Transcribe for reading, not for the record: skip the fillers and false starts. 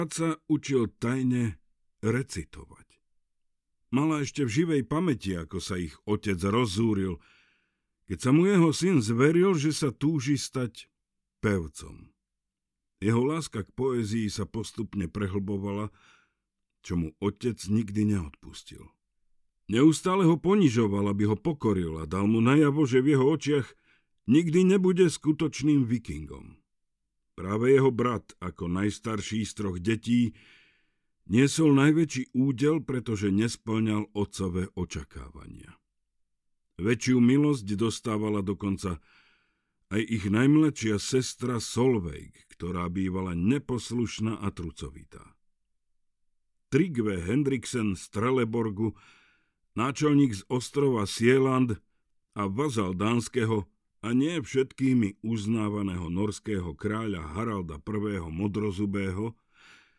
sa učil tajne recitovať. Mala ešte v živej pamäti, ako sa ich otec rozzúril, keď sa mu jeho syn zveril, že sa túži stať pevcom. Jeho láska k poézii sa postupne prehlbovala, čo mu otec nikdy neodpustil. Neustále ho ponižoval, aby ho pokoril a dal mu najavo, že v jeho očiach nikdy nebude skutočným vikingom. Práve jeho brat, ako najstarší z 3 detí, niesol najväčší údel, pretože nespĺňal otcové očakávania. Väčšiu milosť dostávala dokonca aj ich najmladšia sestra Solveig, ktorá bývala neposlušná a trucovitá. Tryggve Hendriksen z Trelleborgu, náčelník z ostrova Sieland a vazal dánskeho a nie všetkými uznávaného norského kráľa Haralda I. Modrozubého,